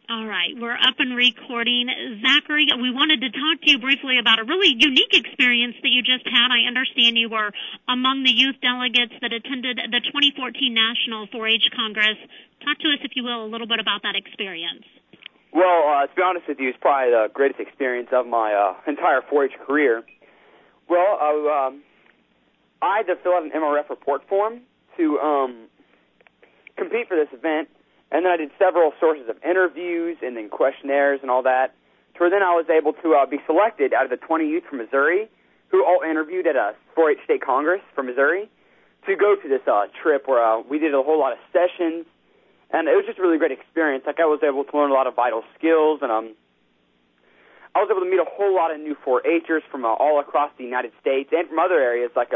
All right, we're up and recording. Zachary, we wanted to talk to you briefly about a really unique experience that you just had. I understand you were among the youth delegates that attended the 2014 National 4-H Congress. Talk to us, if you will, a little bit about that experience. Well, to be honest with you, it's probably the greatest experience of my entire 4-H career. Well, I had to fill out an MRF report form to compete for this event. And then I did several sources of interviews and then questionnaires and all that. To where then I was able to be selected out of the 20 youth from Missouri who all interviewed at a 4-H State Congress from Missouri to go to this trip where we did a whole lot of sessions. And it was just a really great experience. Like, I was able to learn a lot of vital skills, and I was able to meet a whole lot of new 4-Hers from all across the United States and from other areas like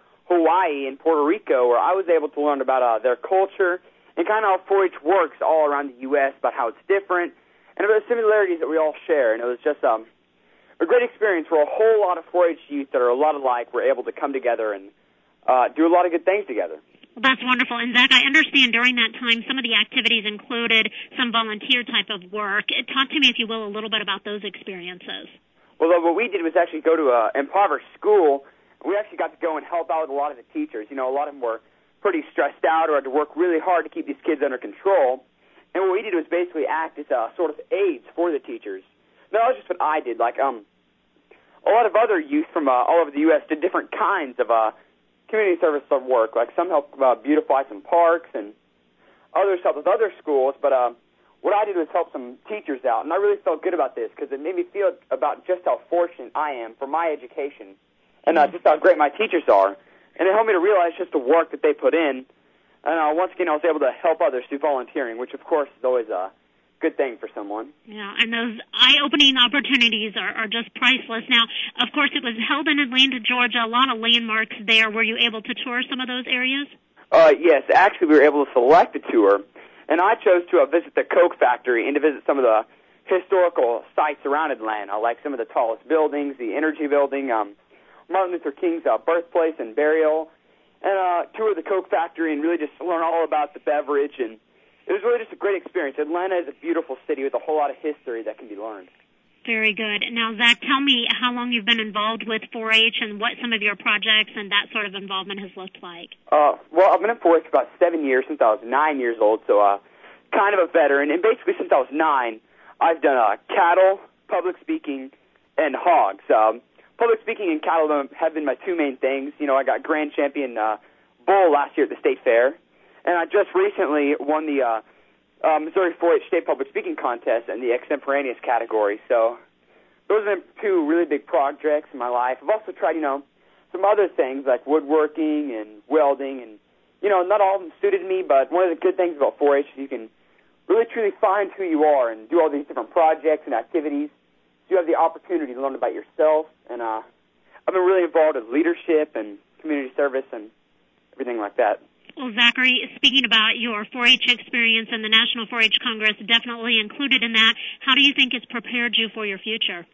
Hawaii and Puerto Rico, where I was able to learn about their culture and kind of how 4-H works all around the U.S., about how it's different, and about the similarities that we all share. And it was just a great experience where a whole lot of 4-H youth that are a lot alike were able to come together and do a lot of good things together. Well, that's wonderful. And, Zach, I understand during that time some of the activities included some volunteer type of work. Talk to me, if you will, a little bit about those experiences. Well, what we did was actually go to an impoverished school. We actually got to go and help out with a lot of the teachers. You know, a lot of them were pretty stressed out or had to work really hard to keep these kids under control. And what we did was basically act as a sort of aides for the teachers. No, that was just what I did. Like, a lot of other youth from all over the U.S. did different kinds of community service work. Like, some helped beautify some parks, and others helped with other schools. But what I did was help some teachers out, and I really felt good about this because it made me feel about just how fortunate I am for my education and just how great my teachers are. And it helped me to realize just the work that they put in. And once again, I was able to help others through volunteering, which, of course, is always a good thing for someone. Yeah, and those eye-opening opportunities are just priceless. Now, of course, it was held in Atlanta, Georgia, a lot of landmarks there. Were you able to tour some of those areas? Yes, actually, we were able to select a tour. And I chose to visit the Coke factory and to visit some of the historical sites around Atlanta, like some of the tallest buildings, the Energy Building, Martin Luther King's birthplace and burial, and tour the Coke factory and really just learn all about the beverage. And it was really just a great experience. Atlanta is a beautiful city with a whole lot of history that can be learned. Very good. Now, Zach, tell me how long you've been involved with 4-H and what some of your projects and that sort of involvement has looked like. Well, I've been in 4-H for about 7 years, since I was 9 years old, so kind of a veteran. And basically, since I was 9, I've done cattle, public speaking, and hogs. Public speaking and cattle have been my two main things. You know, I got grand champion bull last year at the state fair, and I just recently won the Missouri 4-H State Public Speaking Contest in the extemporaneous category. So those have been two really big projects in my life. I've also tried, some other things like woodworking and welding, and, not all of them suited me, but one of the good things about 4-H is you can really truly find who you are and do all these different projects and activities. You have the opportunity to learn about yourself, and I've been really involved with leadership and community service and everything like that. Well, Zachary, speaking about your 4-H experience and the National 4-H Congress, definitely included in that, how do you think it's prepared you for your future?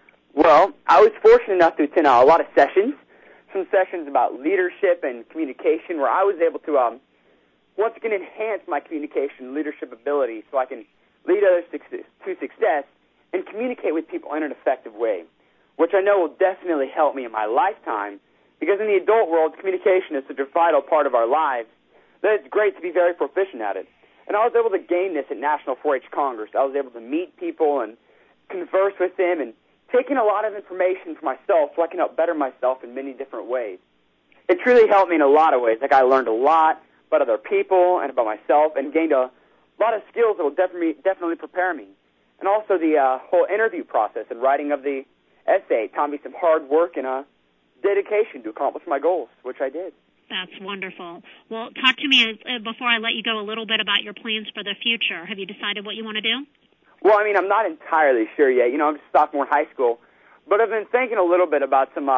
Well, I was fortunate enough to attend a lot of sessions, some sessions about leadership and communication, where I was able to once again enhance my communication and leadership ability so I can lead others to success and communicate with people in an effective way, which I know will definitely help me in my lifetime, because in the adult world, communication is such a vital part of our lives that it's great to be very proficient at it. And I was able to gain this at National 4-H Congress. I was able to meet people and converse with them and take in a lot of information for myself so I can help better myself in many different ways. It truly helped me in a lot of ways. Like, I learned a lot about other people and about myself and gained a lot of skills that will definitely prepare me. And also the whole interview process and writing of the essay taught me some hard work and dedication to accomplish my goals, which I did. That's wonderful. Well, talk to me before I let you go a little bit about your plans for the future. Have you decided what you want to do? Well, I'm not entirely sure yet. I'm just a sophomore in high school. But I've been thinking a little bit about some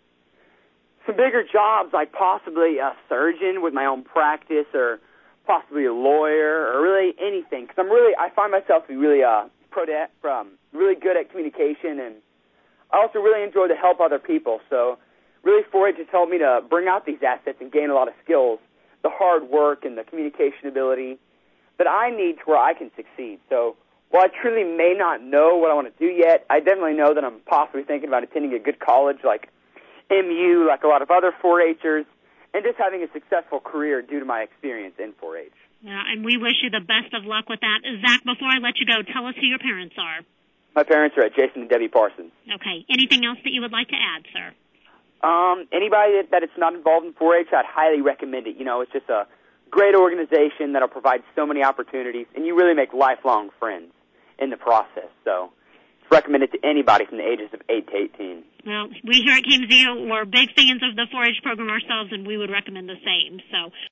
bigger jobs, like possibly a surgeon with my own practice, or possibly a lawyer, or really anything. Because I find myself to be really really good at communication, and I also really enjoy to help other people. So really 4-H has helped me to bring out these assets and gain a lot of skills, the hard work and the communication ability that I need to where I can succeed. So while I truly may not know what I want to do yet, I definitely know that I'm possibly thinking about attending a good college like MU, like a lot of other 4-H'ers, and just having a successful career due to my experience in 4-H. Yeah, and we wish you the best of luck with that. Zach, before I let you go, tell us who your parents are. My parents are at Jason and Debbie Parsons. Okay. Anything else that you would like to add, sir? Anybody that is not involved in 4-H, I'd highly recommend it. You know, it's just a great organization that'll provide so many opportunities, and you really make lifelong friends in the process. So it's recommended to anybody from the ages of 8 to 18. Well, we here at KMZO, we're big fans of the 4-H program ourselves, and we would recommend the same. So